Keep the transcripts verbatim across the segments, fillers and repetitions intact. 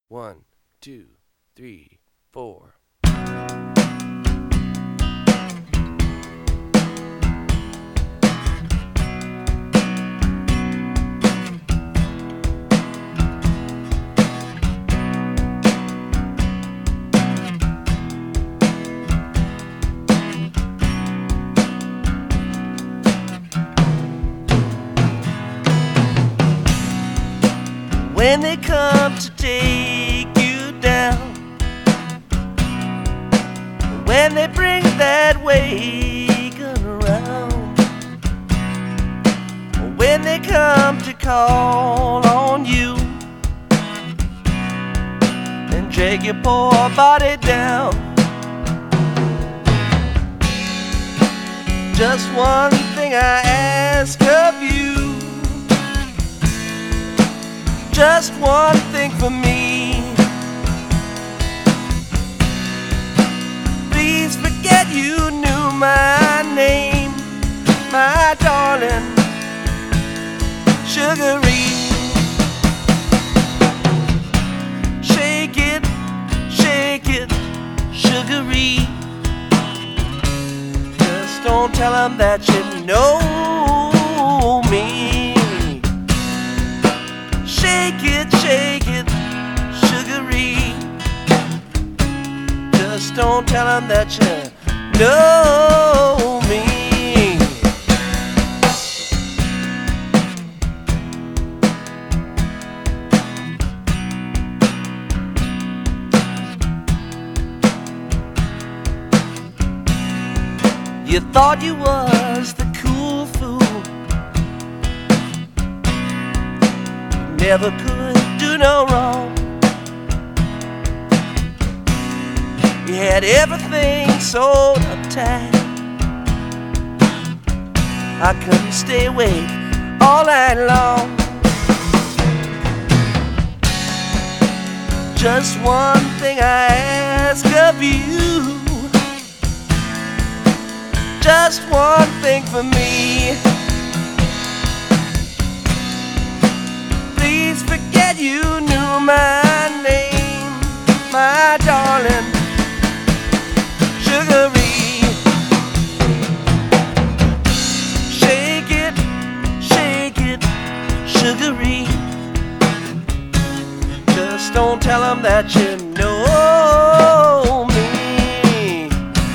One, two, three, four. When they come to take you down, when they bring that wagon around, when they come to call on you and drag your poor body down, just one thing I ask of you, just one thing for me. Please forget you knew my name, my darling, Sugaree. Shake it, shake it, Sugaree. Just don't tell 'em that you know me. Shake it, shake it, Sugaree. Just don't tell 'em that you know me. You thought you was the cool fool, never could do no wrong. You had everything so uptight, I couldn't stay awake all night long. Just one thing I ask of you, just one thing for me. Please forget you knew my name, my darling, Sugaree. Shake it, shake it, Sugaree. Just don't tell 'em that you know me.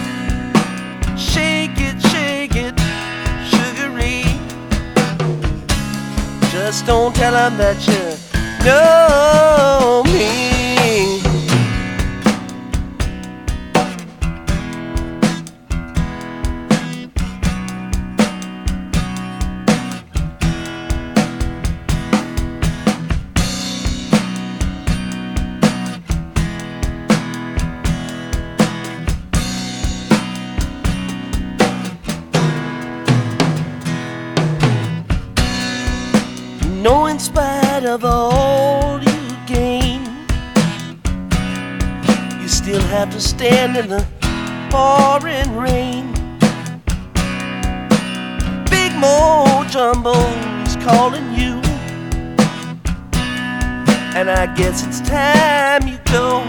Shake it, shake it, Sugaree. Just don't tell 'em that you know me. No, in spite of all you gain, you still have to stand in the pouring rain. Big Mo Jumbo's calling you, and I guess it's time you go.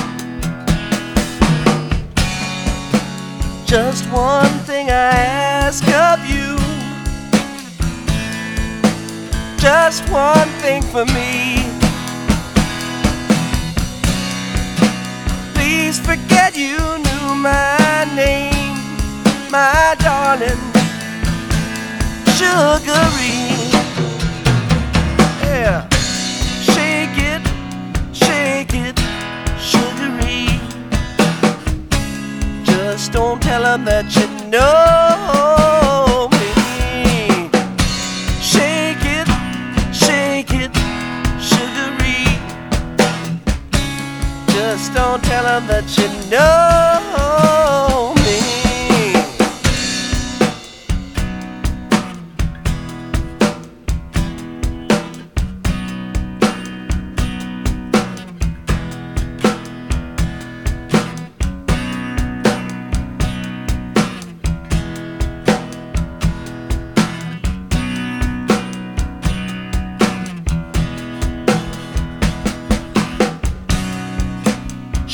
Just one thing I ask of you, just one thing for me. Please forget you knew my name, my darling, Sugaree. Yeah. Shake it, shake it, Sugaree. Just don't tell 'em that you know me. Shake it, shake it, Sugaree. Just don't tell 'em that you know me.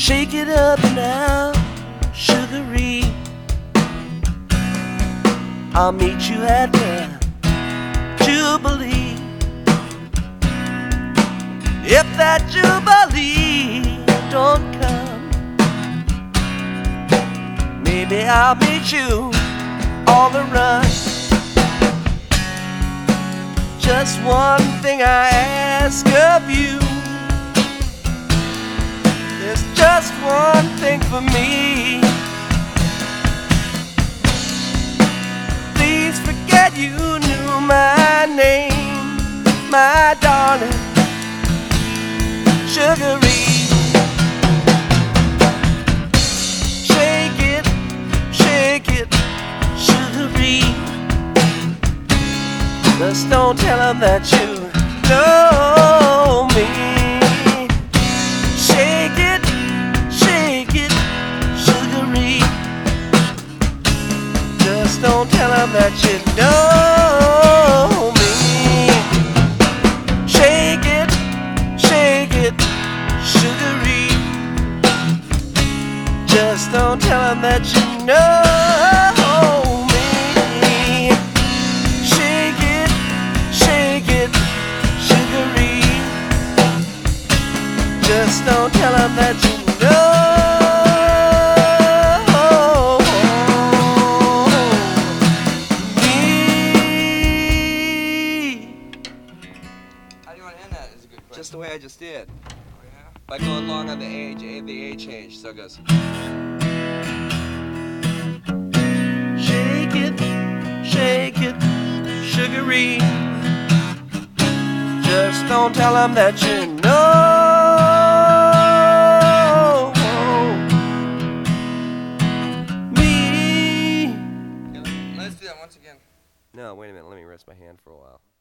Shake it up now, sugary. I'll meet you at the Jubilee. If that Jubilee don't come, maybe I'll meet you on the run. Just one thing I ask of you. There's just one thing for me. Please forget you knew my name, my darling, sugary. Shake it, shake it, sugary. Just don't tell them that you know me. Shake it, shake it, sugary. Just don't tell them that you know me. Shake it, shake it, sugary. Just don't tell them that you know me. Shake it, shake it, sugary. Just don't tell them that you know me. How do you want to end that? Is a good question. Just the way I just did. Oh, yeah? By going along on the A, J, the A change. So it goes. Shake it, shake it, sugary. Just don't tell them that you know me. Okay, let's do that once again. No, wait a minute. Let me rest my hand for a while.